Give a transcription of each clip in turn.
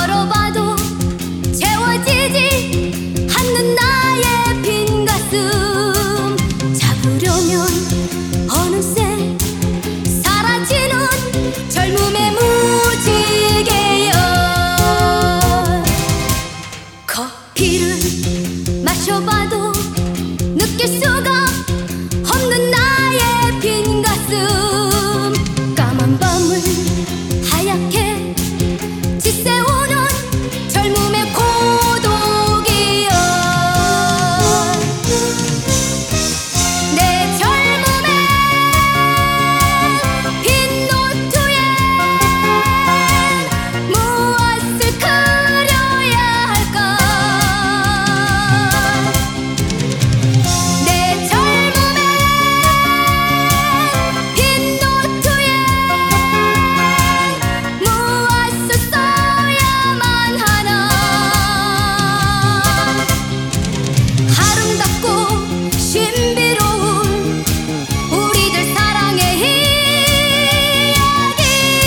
걸어봐도 채워지지 않는 나의 빈 가슴 잡으려면 어느새 사라지는 젊음의 무지개여. 커피를 마셔봐도 느낄 수가 없는 나의 빈 가슴 까만 밤을 하얗게 지새우는 젊음의 고독이여. 내 젊음의 빈 노트에 무엇을 그려야 할까. 내 젊음의 빈 노트에 무엇을 써야만 하나. 아름답고 신비로운 우리들 사랑의 이야기.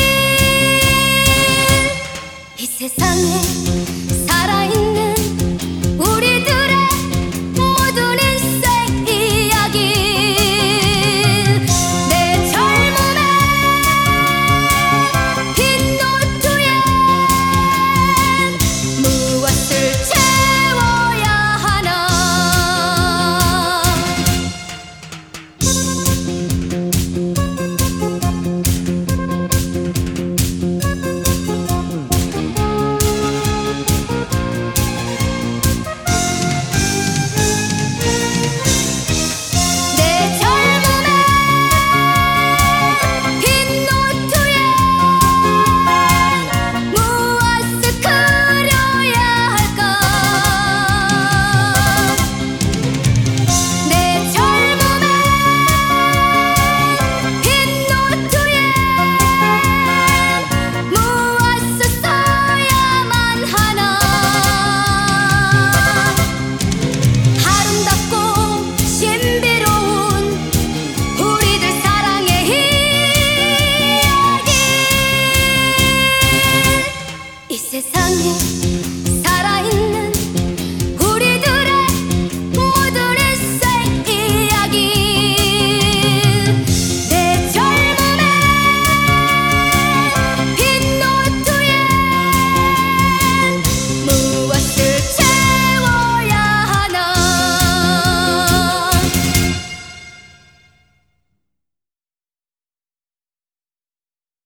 이 세상에 살아있는 우리들의 모든 인생 이야기. 내 젊음의 빈 노트에 무엇을 채워야 하나. 내 젊음의 빈 노트에 무엇을 그려야 할까. 내 젊음의 빈 노트에 무엇을 써야만 하나. 아름답고 신비로운 우리들 사랑의 이야기. 이 세상에